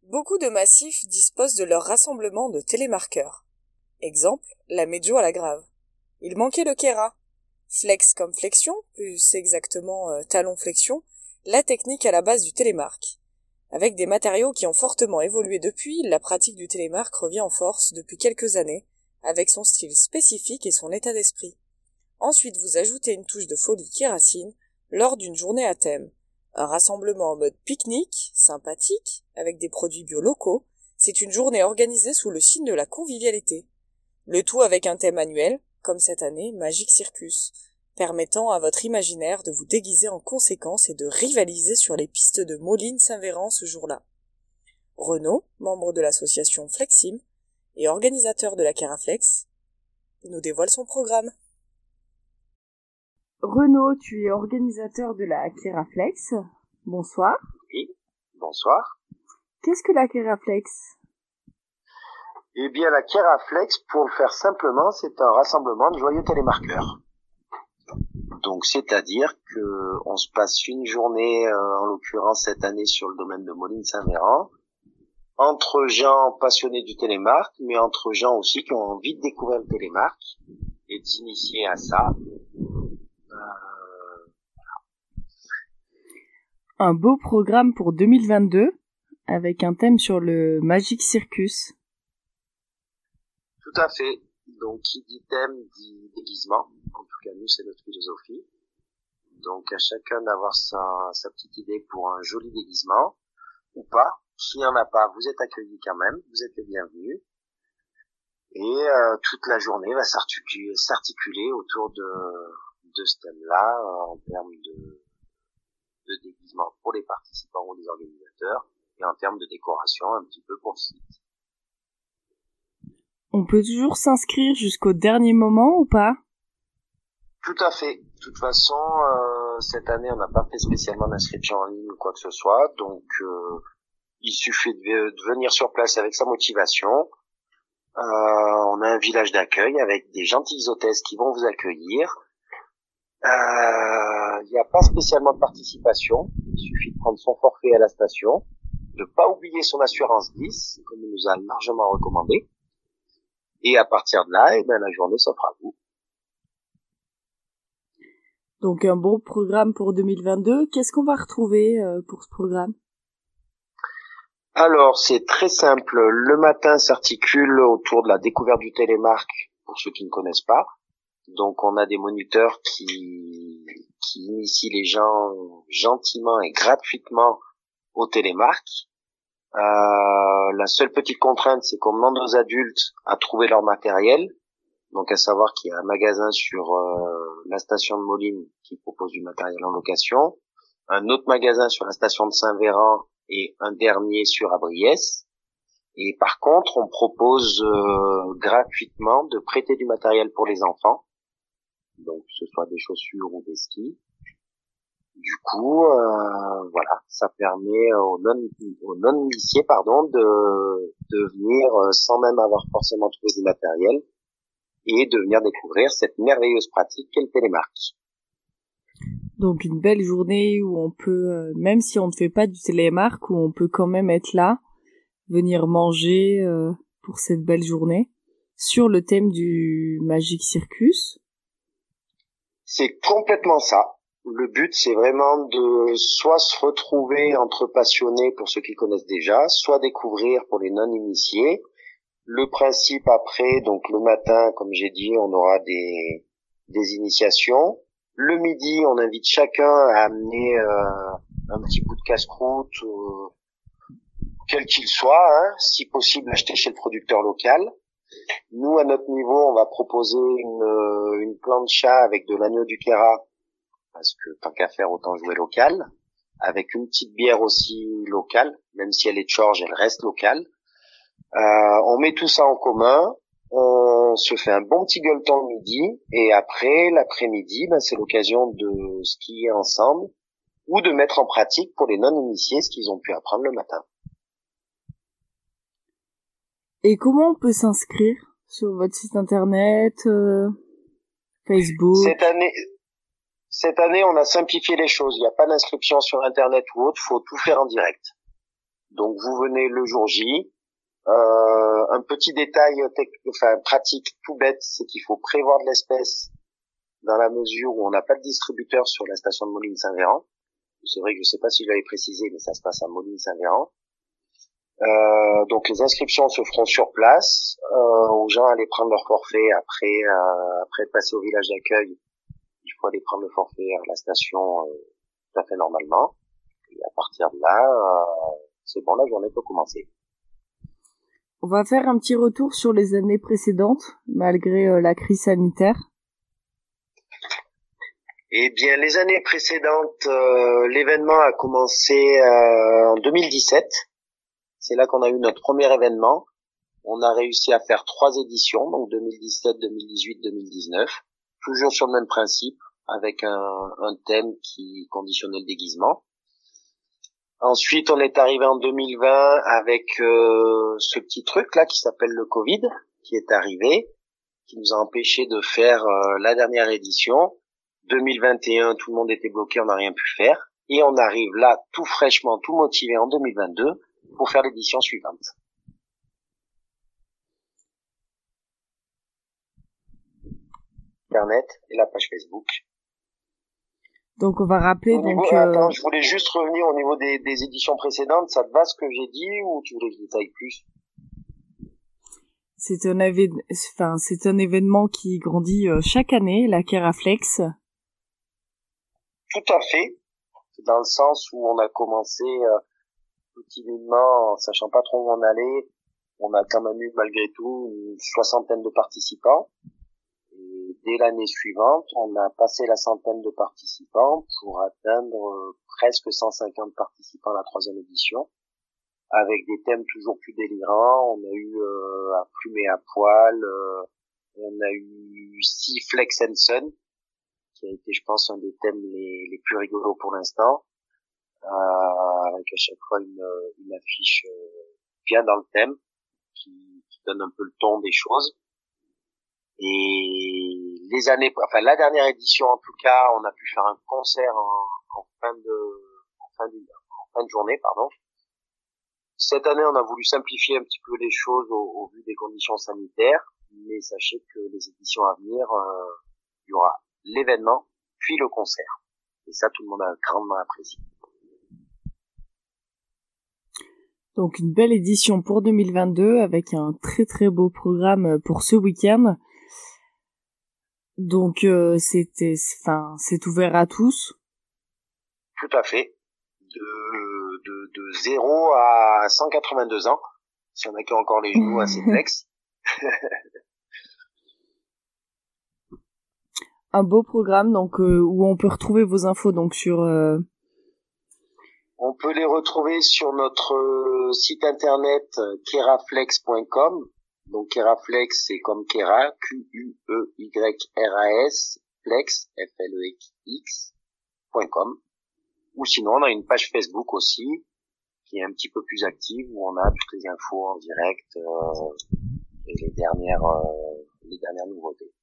Beaucoup de massifs disposent de leur rassemblement de télémarqueurs. Exemple, la Médio à la Grave. Il manquait le Kéra. Flex comme flexion, plus exactement talon-flexion, la technique à la base du télémarque. Avec des matériaux qui ont fortement évolué depuis, la pratique du télémarque revient en force depuis quelques années, avec son style spécifique et son état d'esprit. Ensuite, vous ajoutez une touche de folie kéracine lors d'une journée à thème. Un rassemblement en mode pique-nique, sympathique, avec des produits bio locaux, c'est une journée organisée sous le signe de la convivialité. Le tout avec un thème annuel, comme cette année, Magic Circus, permettant à votre imaginaire de vous déguiser en conséquence et de rivaliser sur les pistes de Moline-Saint-Véran ce jour-là. Renaud, membre de l'association Flexim et organisateur de la Kéraflex, nous dévoile son programme. Renaud, tu es organisateur de la Kéraflex. Bonsoir. Oui, bonsoir. Qu'est-ce que la Kéraflex ? Eh bien, la Kéraflex, pour le faire simplement, c'est un rassemblement de joyeux télémarqueurs. Donc, c'est-à-dire que on se passe une journée, en l'occurrence cette année sur le domaine de Moline-Saint-Véran, entre gens passionnés du télémarque, mais entre gens aussi qui ont envie de découvrir le télémarque et de s'initier à ça. Un beau programme pour 2022, avec un thème sur le Magic Circus. Tout à fait. Donc, qui dit thème dit déguisement. En tout cas, nous, c'est notre philosophie. Donc, à chacun d'avoir sa petite idée pour un joli déguisement, ou pas. S'il n'y en a pas, vous êtes accueillis quand même, vous êtes les bienvenus. Et toute la journée va s'articuler autour de ce thème-là, en termes de déguisement pour les participants ou les organisateurs, et en termes de décoration un petit peu pour le site. On peut toujours s'inscrire jusqu'au dernier moment ou pas ? Tout à fait. De toute façon, cette année, on n'a pas fait spécialement d'inscription en ligne ou quoi que ce soit, donc il suffit de venir sur place avec sa motivation. On a un village d'accueil avec des gentilles hôtesses qui vont vous accueillir. Il n'y a pas spécialement de participation, il suffit de prendre son forfait à la station, de pas oublier son assurance glisse, comme il nous a largement recommandé, et à partir de là, la journée s'offre à vous. Donc un bon programme pour 2022. Qu'est-ce qu'on va retrouver pour ce programme ? Alors, c'est très simple. Le matin s'articule autour de la découverte du télémarque, pour ceux qui ne connaissent pas. Donc, on a des moniteurs qui initient les gens gentiment et gratuitement au télémarque. La seule petite contrainte, c'est qu'on demande aux adultes à trouver leur matériel. Donc, à savoir qu'il y a un magasin sur la station de Moline qui propose du matériel en location, un autre magasin sur la station de Saint-Véran et un dernier sur Abriès. Et par contre, on propose gratuitement de prêter du matériel pour les enfants, donc que ce soit des chaussures ou des skis. Du coup, voilà, ça permet aux non-initiés, de venir sans même avoir forcément trouvé du matériel et de venir découvrir cette merveilleuse pratique qu'est le télémarque. Donc une belle journée où on peut, même si on ne fait pas du télémarque, où on peut quand même être là, venir manger pour cette belle journée, sur le thème du Magic Circus. C'est complètement ça. Le but, c'est vraiment de soit se retrouver entre passionnés pour ceux qui connaissent déjà, soit découvrir pour les non-initiés. Le principe après, donc le matin, comme j'ai dit, on aura des initiations. Le midi, on invite chacun à amener un petit bout de casse-croûte, quel qu'il soit, si possible acheter chez le producteur local. Nous, à notre niveau, on va proposer une plancha avec de l'agneau du Kéra, parce que tant qu'à faire, autant jouer local, avec une petite bière aussi locale, même si elle est de Chorges, elle reste locale. On met tout ça en commun, on se fait un bon petit gueuleton le midi, et après, l'après-midi, c'est l'occasion de skier ensemble, ou de mettre en pratique pour les non-initiés ce qu'ils ont pu apprendre le matin. Et comment on peut s'inscrire sur votre site internet, Facebook? Cette année, on a simplifié les choses. Il n'y a pas d'inscription sur internet ou autre, faut tout faire en direct. Donc vous venez le jour J. Un petit détail pratique tout bête, c'est qu'il faut prévoir de l'espèce dans la mesure où on n'a pas de distributeur sur la station de Moline-Saint-Véran. C'est vrai que je sais pas si je l'avais précisé, mais ça se passe à Moline-Saint-Véran. Donc les inscriptions se feront sur place. Aux gens à aller prendre leur forfait après être passé au village d'accueil. Il faut aller prendre le forfait à la station tout à fait normalement. Et à partir de là, c'est bon, la journée peut commencer. On va faire un petit retour sur les années précédentes, malgré la crise sanitaire. Eh bien, les années précédentes, l'événement a commencé en 2017. C'est là qu'on a eu notre premier événement. On a réussi à faire 3 éditions, donc 2017, 2018, 2019. Toujours sur le même principe, avec un thème qui conditionnait le déguisement. Ensuite, on est arrivé en 2020 avec ce petit truc là qui s'appelle le Covid, qui est arrivé, qui nous a empêché de faire la dernière édition. 2021, tout le monde était bloqué, on n'a rien pu faire. Et on arrive là, tout fraîchement, tout motivé en 2022 pour faire l'édition suivante. Internet et la page Facebook. Donc on va rappeler Attends, je voulais juste revenir au niveau des éditions précédentes. Ça te va ce que j'ai dit ou tu voulais que je détaille plus? C'est un événement qui grandit chaque année, la Keraflex. Tout à fait. Dans le sens où on a commencé timidement, en sachant pas trop où on allait. On a quand même eu malgré tout une 60aine de participants. Et dès l'année suivante, on a passé la 100aine de participants pour atteindre presque 150 participants à la 3e édition, avec des thèmes toujours plus délirants. On a eu à plumer à poil, on a eu 6 Flex and Sun, qui a été, je pense, un des thèmes les plus rigolos pour l'instant, avec à chaque fois une affiche bien dans le thème, qui donne un peu le ton des choses. Et la dernière édition en tout cas, on a pu faire un concert en fin de journée, pardon. Cette année, on a voulu simplifier un petit peu les choses au vu des conditions sanitaires, mais sachez que les éditions à venir, il y aura l'événement puis le concert. Et ça, tout le monde a grandement apprécié. Donc une belle édition pour 2022 avec un très très beau programme pour ce week-end. Donc c'est ouvert à tous. Tout à fait. De 0 à 182 ans. Si on a qui a encore les genoux assez flex. Un beau programme donc où on peut retrouver vos infos donc sur On peut les retrouver sur notre site internet keraflex.com. Donc Keraflex, c'est comme Kera, Q-U-E-Y-R-A-S, Flex, F-L-E-X.com. Ou sinon, on a une page Facebook aussi, qui est un petit peu plus active, où on a toutes les infos en direct et les dernières nouveautés.